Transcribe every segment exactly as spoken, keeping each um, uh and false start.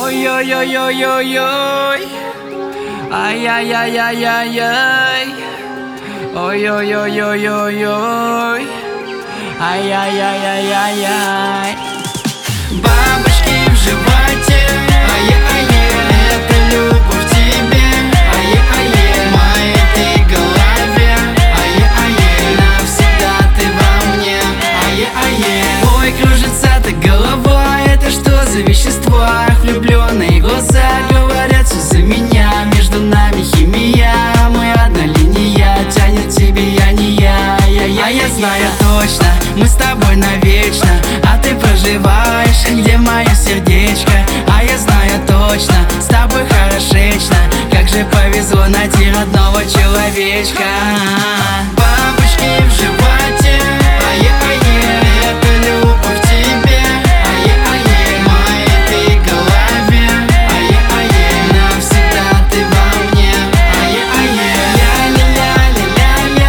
Ой-ой-ой-ой-ой-ой, ай-яй-яй-яй-яй-яй, ой-ой-ой-ой-ой-ой, ай-яй-яй-яй-яй-яй. Бабочки в животе, ай-яй-яй, это любовь тебе, ай-яй-яй, в моей ты голове, ай-яй-яй, навсегда ты во мне, ай-яй-яй. Ой, кружится так голова, это что за вещество? Влюбленные глаза говорят все за меня. Между нами химия, мы одна линия, тянет тебе я, не я, я, я. А я знаю точно, мы с тобой навечно, а ты проживаешь, где мое сердечко. А я знаю точно, с тобой хорошечно, как же повезло найти родного человечка. Бабочки в животе, ай-яй-яй, это любовь тебе, ай-яй-яй, в моей ты голове, ай-яй-яй, навсегда ты во мне, ай-яй-яй. Ля-ля-ля-ля-ля-ля,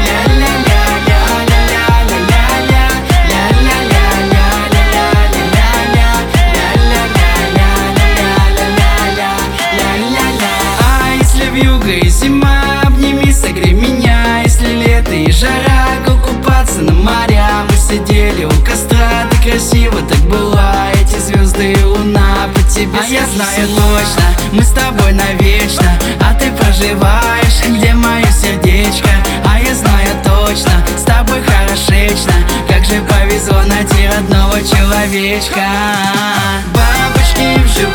ля-ля-ля-ля-ля-ля-ля-ля, ля-ля-ля-ля-ля-ля-ля-ля-ля-ля-ля-ля-ля-ля-ля. А если вьюга и зима, обними, согрей меня. Если лето и жара, как купаться на моря. Мы сидели у костра, ты красиво так была, эти звезды и луна по тебе. А я знаю точно, мы с тобой навечно, а ты проживаешь, где мое сердечко. А я знаю точно, с тобой хорошечно, как же повезло найти родного человечка. Бабочки в животе,